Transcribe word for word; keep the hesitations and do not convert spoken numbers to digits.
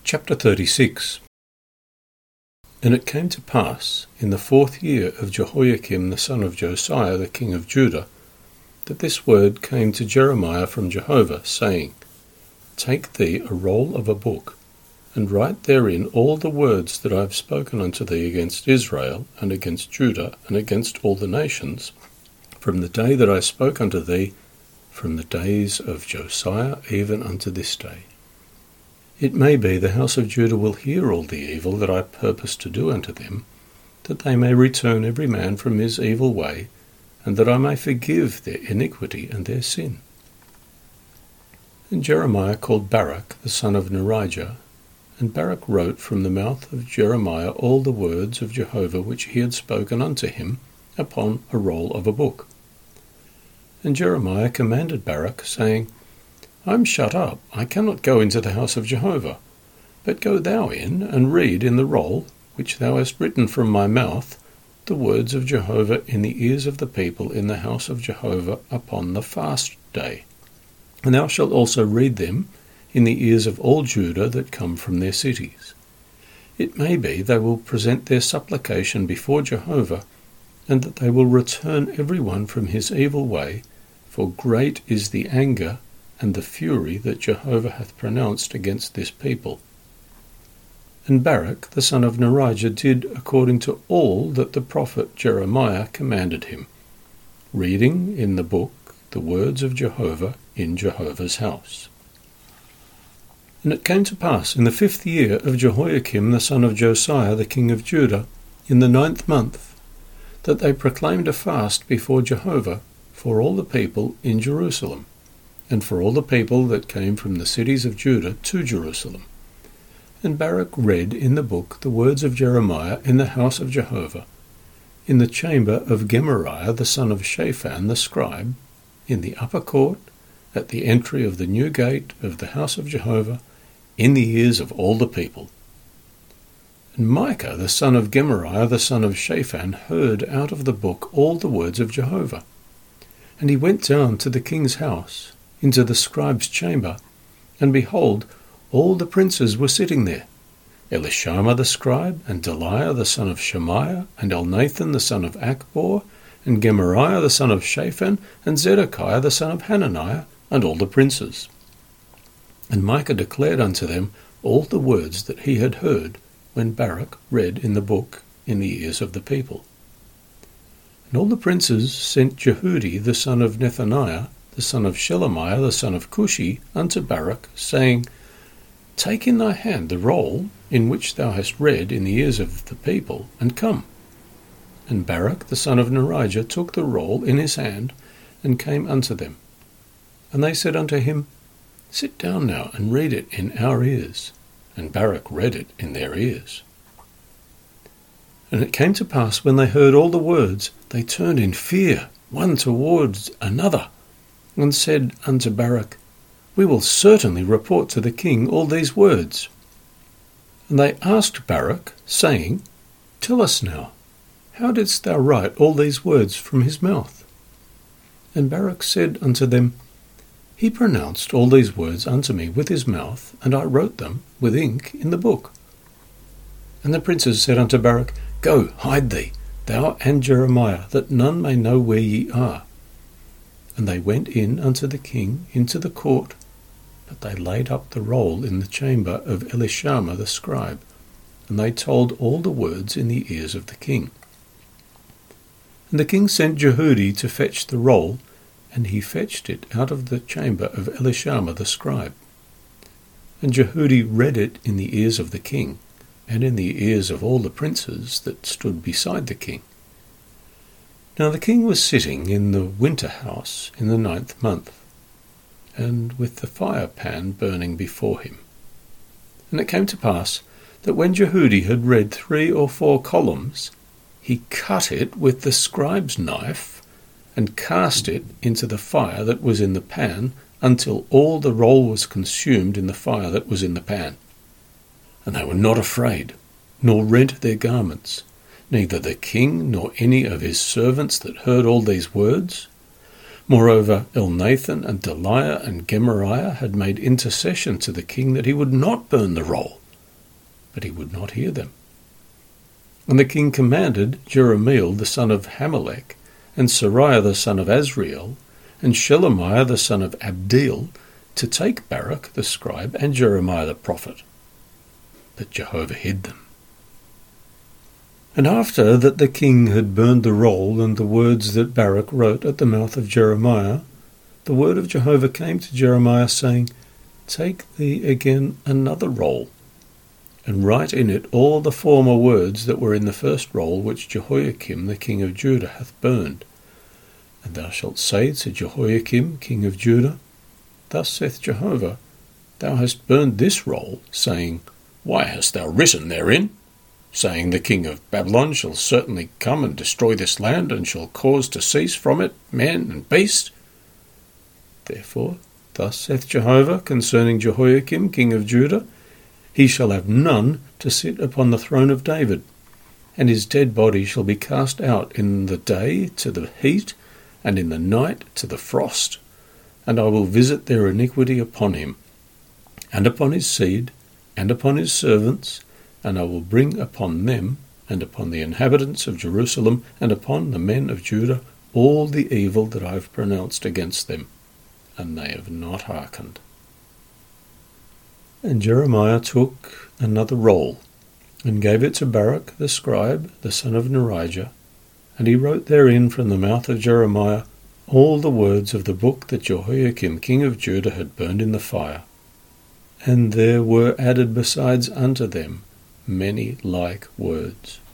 Chapter thirty-six. And it came to pass, in the fourth year of Jehoiakim the son of Josiah the king of Judah, that this word came to Jeremiah from Jehovah, saying, Take thee a roll of a book, and write therein all the words that I have spoken unto thee against Israel, and against Judah, and against all the nations, from the day that I spoke unto thee, from the days of Josiah even unto this day. It may be the house of Judah will hear all the evil that I purpose to do unto them, that they may return every man from his evil way, and that I may forgive their iniquity and their sin. And Jeremiah called Baruch the son of Nerijah, and Baruch wrote from the mouth of Jeremiah all the words of Jehovah which he had spoken unto him upon a roll of a book. And Jeremiah commanded Baruch, saying, I am shut up, I cannot go into the house of Jehovah. But go thou in, and read in the roll, which thou hast written from my mouth, the words of Jehovah in the ears of the people in the house of Jehovah upon the fast day. And thou shalt also read them in the ears of all Judah that come from their cities. It may be they will present their supplication before Jehovah, and that they will return every one from his evil way, for great is the anger and the fury that Jehovah hath pronounced against this people. And Baruch the son of Nerijah did according to all that the prophet Jeremiah commanded him, reading in the book the words of Jehovah in Jehovah's house. And it came to pass in the fifth year of Jehoiakim the son of Josiah the king of Judah, in the ninth month, that they proclaimed a fast before Jehovah for all the people in Jerusalem, and for all the people that came from the cities of Judah to Jerusalem. And Baruch read in the book the words of Jeremiah in the house of Jehovah, in the chamber of Gemariah the son of Shaphan the scribe, in the upper court, at the entry of the new gate of the house of Jehovah, in the ears of all the people. And Micah the son of Gemariah the son of Shaphan heard out of the book all the words of Jehovah. And he went down to the king's house, into the scribe's chamber, and behold, all the princes were sitting there, Elishama the scribe, and Delaiah the son of Shemaiah, and Elnathan the son of Achbor, and Gemariah the son of Shaphan, and Zedekiah the son of Hananiah, and all the princes. And Micah declared unto them all the words that he had heard, when Baruch read in the book in the ears of the people. And all the princes sent Jehudi the son of Nethaniah, the son of Shelemiah, the son of Cushi, unto Baruch, saying, Take in thy hand the roll in which thou hast read in the ears of the people, and come. And Baruch the son of Nerijah took the roll in his hand, and came unto them. And they said unto him, Sit down now, and read it in our ears. And Baruch read it in their ears. And it came to pass, when they heard all the words, they turned in fear one towards another, and said unto Baruch, We will certainly report to the king all these words. And they asked Baruch, saying, Tell us now, how didst thou write all these words from his mouth? And Baruch said unto them, He pronounced all these words unto me with his mouth, and I wrote them with ink in the book. And the princes said unto Baruch, Go, hide thee, thou and Jeremiah, that none may know where ye are. And they went in unto the king into the court, but they laid up the roll in the chamber of Elishama the scribe, and they told all the words in the ears of the king. And the king sent Jehudi to fetch the roll, and he fetched it out of the chamber of Elishama the scribe. And Jehudi read it in the ears of the king, and in the ears of all the princes that stood beside the king. Now the king was sitting in the winter house in the ninth month, and with the fire pan burning before him. And it came to pass that when Jehudi had read three or four columns, he cut it with the scribe's knife, and cast it into the fire that was in the pan, until all the roll was consumed in the fire that was in the pan. And they were not afraid, nor rent their garments, neither the king nor any of his servants that heard all these words. Moreover, Elnathan and Delaiah and Gemariah had made intercession to the king that he would not burn the roll, but he would not hear them. And the king commanded Jerahmeel the son of Hamelech, and Seraiah the son of Azriel, and Shelemiah the son of Abdeel, to take Baruch the scribe and Jeremiah the prophet. But Jehovah hid them. And after that the king had burned the roll and the words that Baruch wrote at the mouth of Jeremiah, the word of Jehovah came to Jeremiah, saying, Take thee again another roll, and write in it all the former words that were in the first roll which Jehoiakim the king of Judah hath burned. And thou shalt say to Jehoiakim king of Judah, Thus saith Jehovah, Thou hast burned this roll, saying, Why hast thou written therein? Saying, The king of Babylon shall certainly come and destroy this land, and shall cause to cease from it man and beast. Therefore, thus saith Jehovah concerning Jehoiakim king of Judah, He shall have none to sit upon the throne of David, and his dead body shall be cast out in the day to the heat, and in the night to the frost. And I will visit their iniquity upon him, and upon his seed, and upon his servants, and I will bring upon them, and upon the inhabitants of Jerusalem, and upon the men of Judah, all the evil that I have pronounced against them, and they have not hearkened. And Jeremiah took another roll, and gave it to Baruch the scribe, the son of Nerijah, and he wrote therein from the mouth of Jeremiah all the words of the book that Jehoiakim king of Judah had burned in the fire. And there were added besides unto them many like words.